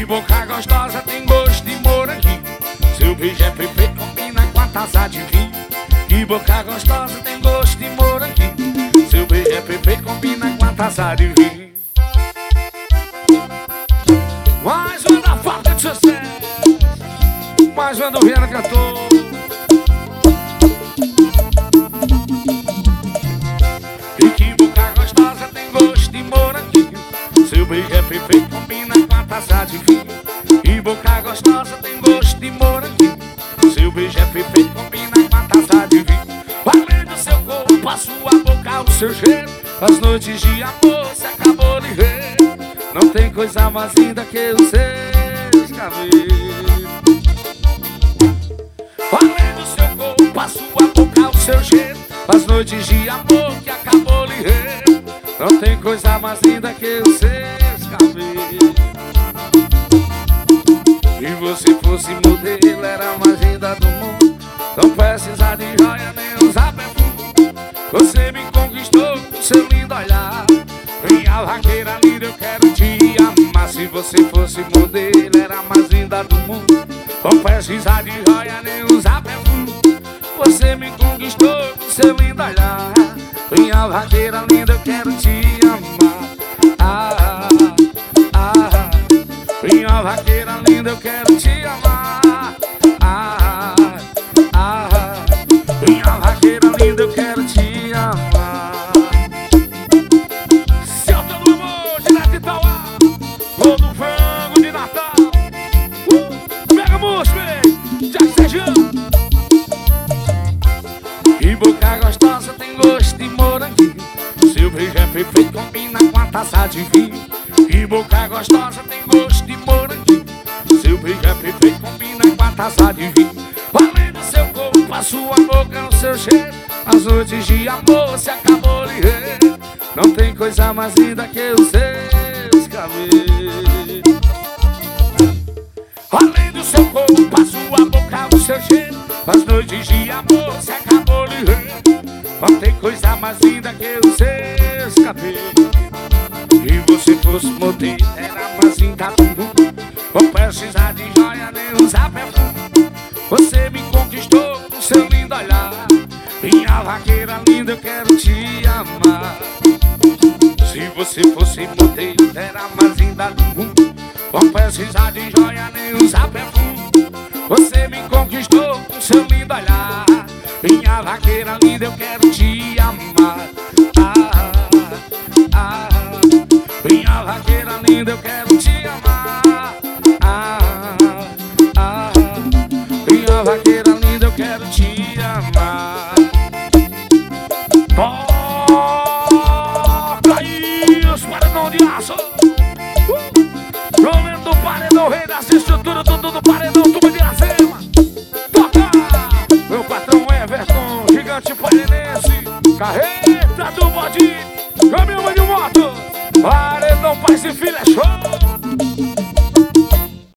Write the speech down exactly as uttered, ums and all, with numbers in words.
Que boca gostosa tem gosto de moranguinho. Seu beijo é perfeito, combina com a taça de vinho. Que boca gostosa tem gosto de moranguinho. Seu beijo é perfeito, combina com a taça de vinho. Mais uma da falta de sucesso. Mais uma do Viana Cantor. E que boca gostosa tem gosto de moranguinho. Seu beijo é perfeito, combina com a taça de vinho. E boca gostosa tem gosto de moranguinho. Seu beijo é perfeito, combina com a taça de vinho. Além do seu corpo, a sua boca, o seu cheiro, as noites de amor se acabou de ver. Não tem coisa mais linda que os seus cabelos. Além do seu corpo, a sua boca, o seu cheiro, as noites de amor que acabou de ver. Não tem coisa mais linda que os seus cabelos. Se você fosse modelo, era a mais linda do mundo. Não precisa de joia nem usar perfume. Você me conquistou com seu lindo olhar. Minha vaqueira linda, eu quero te amar. Se você fosse modelo, era a mais linda do mundo. Não precisa de joia nem usar perfume. Você me conquistou com seu lindo olhar. Minha vaqueira linda, eu quero te amar. Ah, ah, ah. Minha vaqueira linda, eu quero te amar. Ah, ah, ah. Minha vaqueira linda, eu quero te amar. Celta do amor, direto de Itauá. Gol do frango de Natal. uh, Pega música, já Sérgio. Que boca gostosa tem gosto de moranguinho. Seu beijo é perfeito, combina com a taça de vinho. Que boca gostosa tem gosto de moranguinho. Seu beijo é perfeito, combina com a taça de vinho. Além do seu corpo, a sua boca, o seu cheiro, as noites de amor se acabou de ver. Não tem coisa mais linda que os seus cabelos. Além do seu corpo, a sua boca, o seu cheiro, as noites de amor se acabou de ver. Não tem coisa mais linda que os seus cabelos. Se você fosse modelo, era a mais linda do mundo. Não precisa de joia nem usar perfume. Você me conquistou com seu lindo olhar. Minha vaqueira linda, eu quero te amar. Se você fosse modelo, era a mais linda do mundo. Não precisa de joia nem usar perfume. Você me conquistou com seu lindo olhar. Minha vaqueira linda, eu quero te amar. Ah, ah, minha vaqueira linda, eu quero te amar. Ah, ah, minha vaqueira linda, eu quero te amar. Toca aí os paredão de aço. uh! Rolando do paredão, rei das estruturas, tudo do paredão, tudo de Iracema. Toca! Meu patrão Everton, gigante parenense, carreta do bode, caminhão de moto, paredão, pais e filha, show!